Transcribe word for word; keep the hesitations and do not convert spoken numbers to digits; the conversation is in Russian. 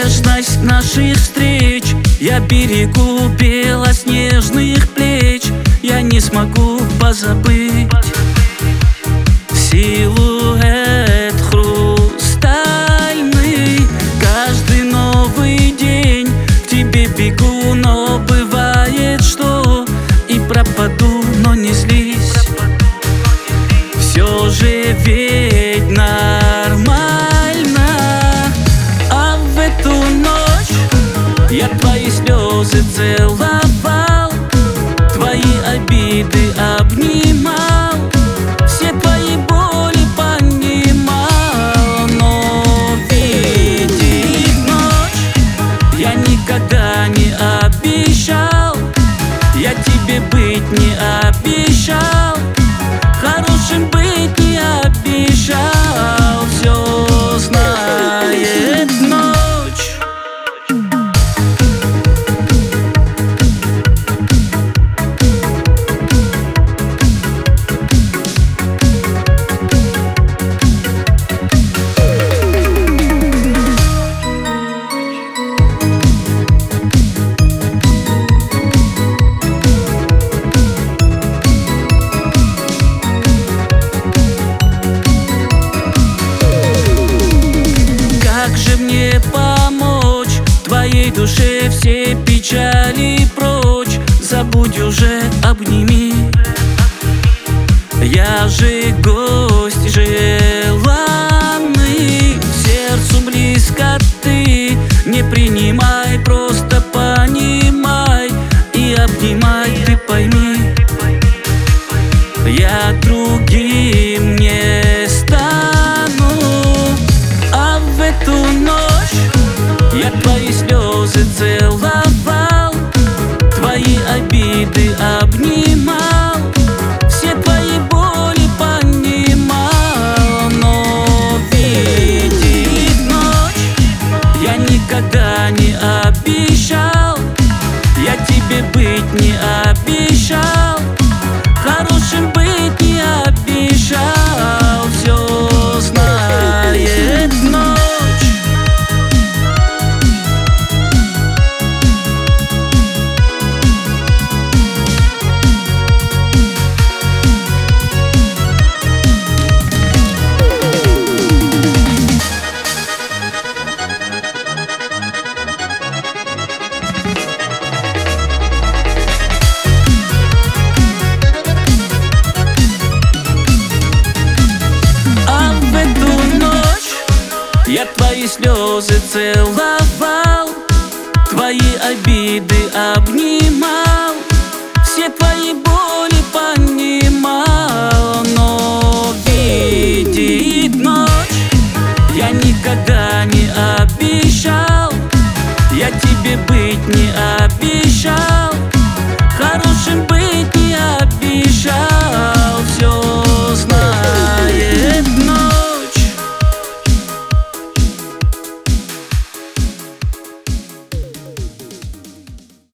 нежность наших встреч я берегу белоснежных плеч. Я не смогу позабыть силуэт хрустальный. Каждый новый день к тебе бегу, но бывает, что и пропаду, но не злись. Все же ведь нормально. А в эту ночь я твои слезы целовал, твои обиды обнимал, все твои боли понимал. Но видит ночь, я никогда не обещал, я тебе быть не обещал, хорошим быть не обещал. Все знает ночь. Помочь твоей душе все печали прочь. Забудь уже, обними. Я же гость желанный, сердцу близко ты. Не принимай, просто понимай и обнимай, ты пойми. Я другим не стану. А в эту ночь я твои слезы целовал, твои обиды обнимал, все твои боли понимал. Но видит ночь, я никогда не обещал, я тебе быть не обещал, хорошим быть не обещал. Все знает ночь. Я твои слезы целовал, твои обиды обнимал, все твои боли понимал. Но видит ночь, я никогда не обещал,